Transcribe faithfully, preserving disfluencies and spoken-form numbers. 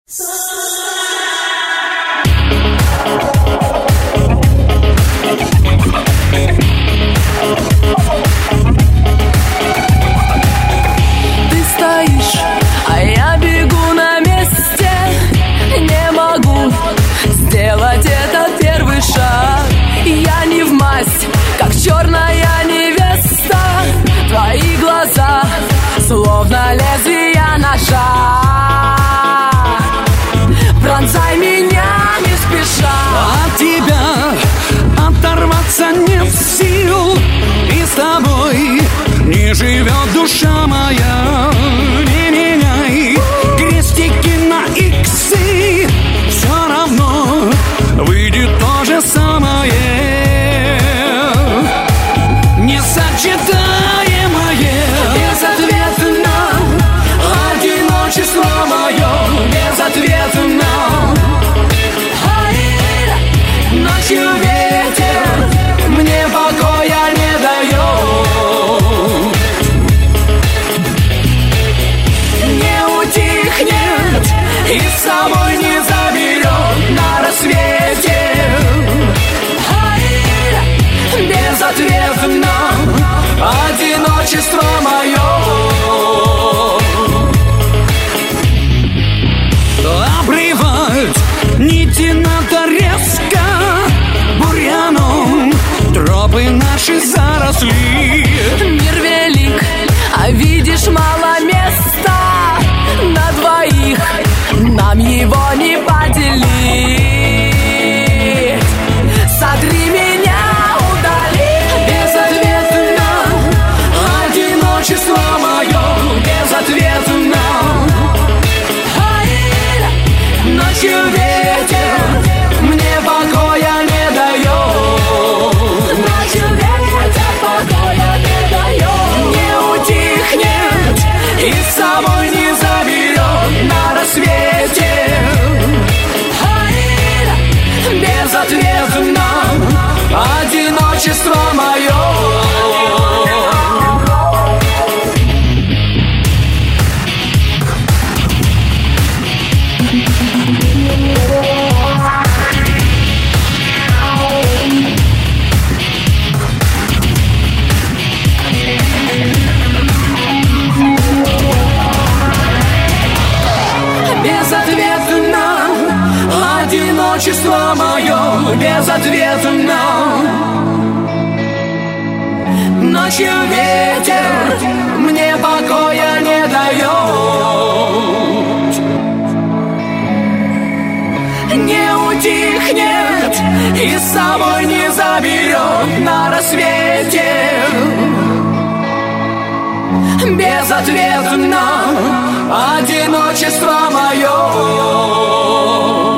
Ты стоишь, а я бегу на месте. Не могу сделать этот первый шаг. Я не в масть, как черная невеста. Твои глаза, словно лезвия ножа. Пронзай меня не спеша. От тебя оторваться нет сил, и с тобой не живет душа моя. Не меняй крестики на иксы, все равно выйдет то же самое. Несочетаемое, безответно, одиночество мое, безответно. Ночью ветер мне покоя не дает. Не утихнет и с собой не заберет на рассвете. Безответно одиночество мое. Обрывать нити надо резко, бурьяном тропы наши заросли. Мир велик, а видишь, мало места на двоих, нам его не поделить. Сотри меня, удали. Безответно одиночество мое, безответно. Ночью ветер мне покоя не дает. Ночью ветер покоя не дает. Не утихнет и с собой не заберет на рассвете. Безответно одиночество мое. Безответно одиночество мое, безответно. Ночью ветер мне покоя не дает. Не утихнет и с собой не заберет на рассвете. Безответно одиночество мое.